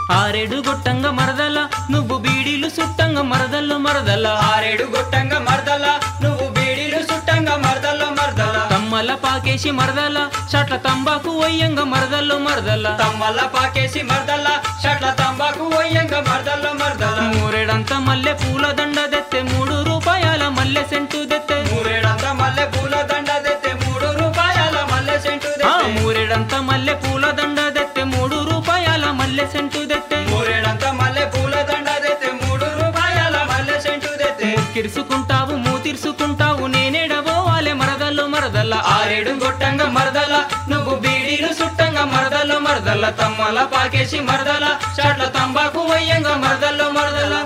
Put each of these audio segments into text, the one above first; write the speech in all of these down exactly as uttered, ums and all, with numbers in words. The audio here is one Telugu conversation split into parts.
ఆరేడు గొట్టంగ మరదల నువ్వు బీడీలు సుట్టంగ మరదల్లో మరదల ఆరేడు గొట్టంగ మరదల నువ్వు బీడీలు సుట్టంగ మరదల్లో మరదల తమ్మల పాకేసి మరదల షట్ల తంబాకు ఒయ్యంగ మరదల్లో మరదల తమ్మల పాకేసి మరదల షట్ల తంబాకు ఒయ్యంగ మరదల్లో మరదల మూరెడంత మల్లె పూల దండ దెత్తే మూడు రూపాయల మల్లె సెంటు దెత్తే మూరేడంత మల్లె పూల దండ దెత్తే మూడు రూపాయల మల్లె సెంటు దెత్తే మూరెడంత మల్లె పూల దండ దెత్తే మూడు రూపాయల మల్లె సెంటు దెత్తే మూరేడంత మల్లె పూల దండ దెత్తే మూడు రూపాయల మల్లె సెంటు దెత్తే కిరుసుకుంటావు మూతిరుసుకుంటావు నేనేడబోవాలే మరదల్లో మరదల ఆరేడు గొట్టంగ మరదల నువ్వు బీడీలు సుట్టంగ మరదల్లో మరదల తమ్మల పాకేసి మరదల షట్ల తంబాకు వయ్యంగ మరదల్లో మరదల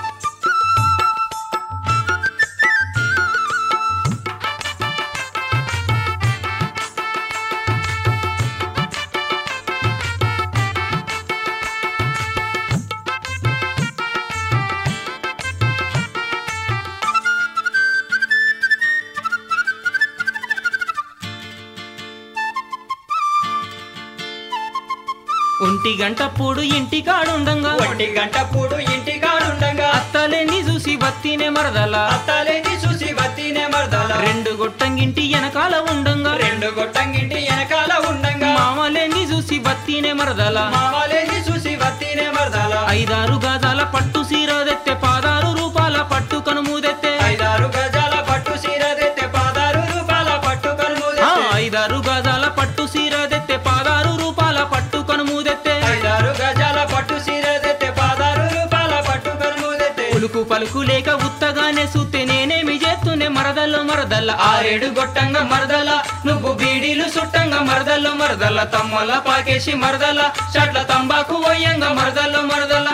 ఒంటి గంట పూడు ఇంటి కాడుండంగా ఒంటి గంట పూడు ఇంటి కాడుండంగా అత్తలేని చూసి బత్తినే మరదల అత్తలేని చూసి వత్తినే మరదల రెండు గొట్టంగింటి వెనకాల ఉండంగా రెండు గొట్టంగింటి వెనకాల ఉండంగా మామలేని చూసి బత్తినే మరదల మామలేని చూసి వత్తినే మరదల ఐదారు గాజాల పట్టు సీరదెత్తే పాదారు రూపాల పట్టు కనుమూదెత్తే ఐదారు గజాల పట్టు సీర దెత్తే పదారు రూపాయల పట్టు కనుము దెత్తే ఐదారు గాజాల పట్టు సీరదెత్తే పాదారు రూపాల పట్టు కనుమూదెత్తే ఐదారు గజాల పట్టు సీర దెత్తే పదారు రూపాయల పట్టు కనుము దెత్తే పులుకు పలుకు లేక ఉత్తగానే సూతే నేనేమి చేస్తూనే మరదల్లో మరదల్ల ఆరేడు గొట్టంగ మరదల నువ్వు బీడీలు సుట్టంగ మరదల్లో మరదల తమ్మల పాకేసి మరదల షట్ల తంబాకు వయ్యంగ మరదల్లో మరదల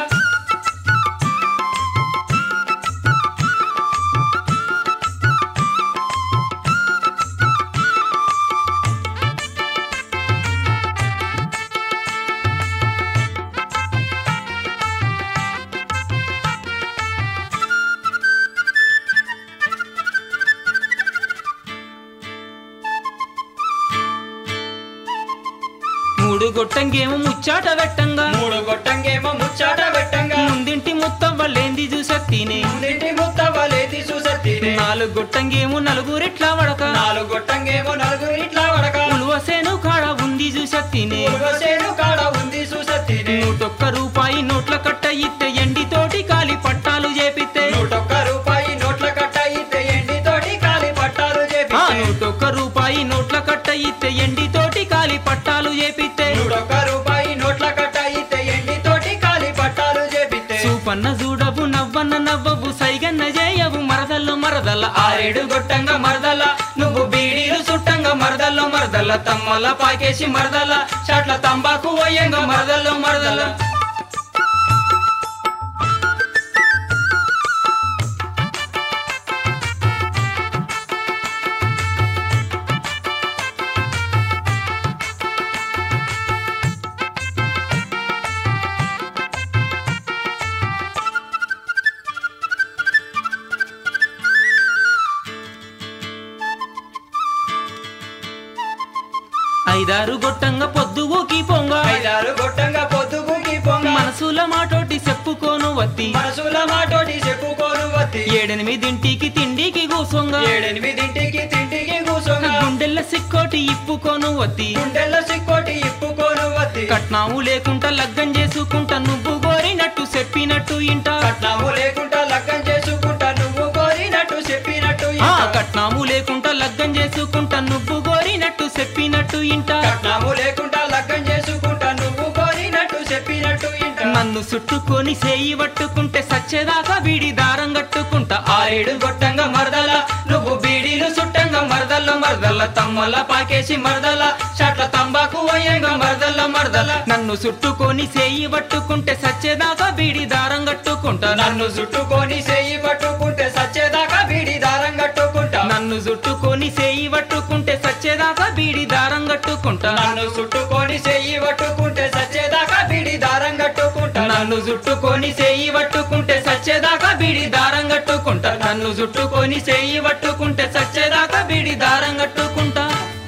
మూడు గొట్టంగేమో ముచ్చాట వెట్టంగా మూడు గొట్టంగేమో ముచ్చాట పెట్టంగా ముందింటి ముత్తవ్వలేంది చూసత్తినే ముందింటి ముత్తవ్వలేది చూసత్తినే నాలుగు గొట్టంగేమో నలుగురిట్లా వడక నాలుగు గొట్టంగేమో నలుగురు ఇట్లా వడక ఉలువసేను కాడ ఉంది చూసత్తినే ఉలవసేను కాడ ఉంది చూసత్తినే నూటొక్క రూపాయి నోట్ల కట్ట ఇత్తే ఎండితోటి కాలి పట్టాలు చేపితే నూటొక్క రూపాయి నోట్ల కట్ట ఇస్తే ఎండితోటి కాలి పట్టాలు ఆ చేపిస్తే నూటొక్క రూపాయి నోట్ల కట్ట ఇత్తే ఎండితోటి కాలి పట్టాలు చేపితే నూటొక్క రూపాయి నోట్ల కట్ట ఇస్తే ఎండితోటి కాలి పట్టాలు చేపిస్తే సూపన్న చూడవు నవ్వన్న నవ్వవు సైగన్న చేయవు మరదల్లో మరదల్ల ఆరేడు గొట్టంగ మరదల నువ్వు బీడీలు సుట్టంగ మరదల్లో మరదల తమ్మల పాకేసి మరదల షట్ల తంబాకు వయ్యంగ మరదల్లో మరదల ఐదారు గొట్టంగా పొద్దుగూకి పొంగ ఐదారు గొట్టంగ పొద్దుగుకి పొంగ మనసుల మాటోటి చెప్పుకోను వత్తి మనసుల మాటోటి చెప్పుకోను వత్తి ఏడెనిమిదింటికి తిండికి కూసొంగ ఏడెనిమిదింటికి తింటికి కూసొంగ గుండెల్ల సిక్కోటి ఇప్పుకోను వత్తి గుండెల్ల సిక్కోటి ఇప్పుకోను వత్తి కట్నాము లేకుండా లగ్గం చేసుకుంటా నువ్వు కోరినట్టు చెప్పినట్టు ఇంట కట్నాము లేకుండా లగ్గం చేసుకుంటా నువ్వు కోరినట్టు చెప్పినట్టు ఆ ఇంట. కట్నాము లేకుండా లగ్గం చేసుకుంటా నువ్వు కోరినట్టు చెప్పినట్టు ఇంట కట్నాము లేకుండా లగ్గం చేసుకుంటా నువ్వు కోరినట్టు చెప్పినట్టు ఇంట. నన్ను చుట్టుకొని సేయి పట్టుకుంటే సచ్చేదాకా వీడి దారం కట్టుకుంటా ఆరేడు గొట్టంగ మరదల నువ్వు బీడీలు సుట్టంగ మరదల్లో మరదల తమ్మల పాకేసి మరదల షట్ల తంబాకు వయ్యంగ మరదల్లో మరదల నన్ను చుట్టుకొని సేయి పట్టుకుంటే సచ్చేదాకా వీడి దారం కట్టుకుంటా నన్ను చుట్టుకొని చెయ్యి పట్టుకుంటే సచ్చేదాకా బీడి దారం కట్టుకుంటా నన్ను చుట్టుకొని సేయి పట్టుకుంటే సచ్చేదాకా వీడి దారం కట్టుకుంటా నన్ను చుట్టుకొని చెయ్యి పట్టుకుంటే సచ్చేదాకా బీడి దారం కట్టుకుంటా నన్ను చుట్టుకొని సేయి పట్టుకుంటే సచ్చేదాకా వీడి దారం కట్టుకుంటా నన్ను చుట్టుకొని సేయి పట్టుకుంటే సచ్చేదాకా వీడి దారం కట్టుకుంటా